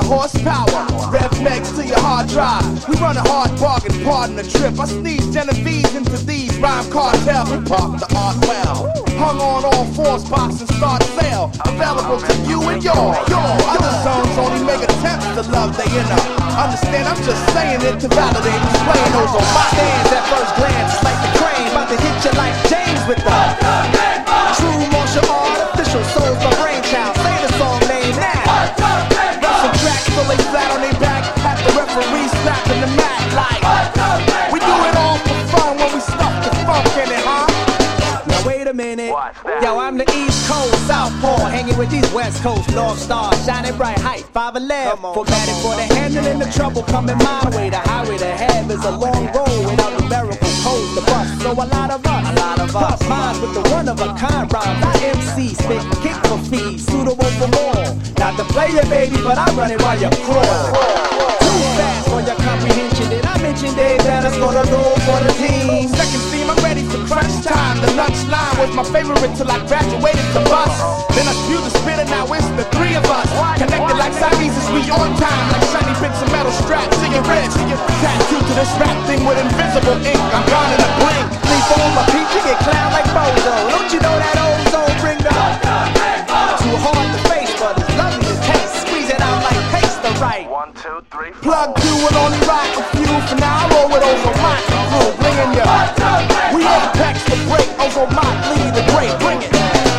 horsepower. Rev Megs to your hard drive. We run a hard bargain, pardon the trip. I sneeze Genovese into these rhyme cartel. We park the art well. Hung on all fours, box and start sale. Available to you and your other songs only make attempts to love the inner. Understand, I'm just saying it to validate. Displaying those on my stands at first glance. It's like the crane, about to hit you like James with the true martial art, official souls, my brainchild. Say the song name now. Wrestle tracks so they flat on their back. Have the referee slapping the mat like we do it all for fun when we stuff the funk in it, huh? Now wait a minute. Yo, I'm the East Coast Southpaw, hanging with these West Coast North Stars, shining bright, height 5'11". Formatted for the handling the trouble coming my way. The highway to hell is a long road without numerical codes to bust. So a lot of us, minds with the one-of-a-kind rhymes. I MC, spit, kick for fees, suitable for all. Not to play it, baby, but I run it while you crawl. Too fast for your comprehension. Did I mention Dave that I scored a goal for the team? Second theme, I'm ready for crunch time. The lunch line was my favorite till I graduated to bus. Then I spewed the spitter, now it's the three of us. Connected like Siamese, we on time. Like shiny bits of metal strapped to your wrist. Tattooed to this rap thing with invisible ink. I'm gone in a blink. Leave all my peach, you get clown like Bozo. Don't you know that ozone bring the too hard to face, but it's lovely to taste. Squeeze it out like paste the right. 1, 2, 3, 4. Plug 2 will only rock a few. For now I roll with Ozo Motley crew. Bringing you we apex the break. Ozo Motley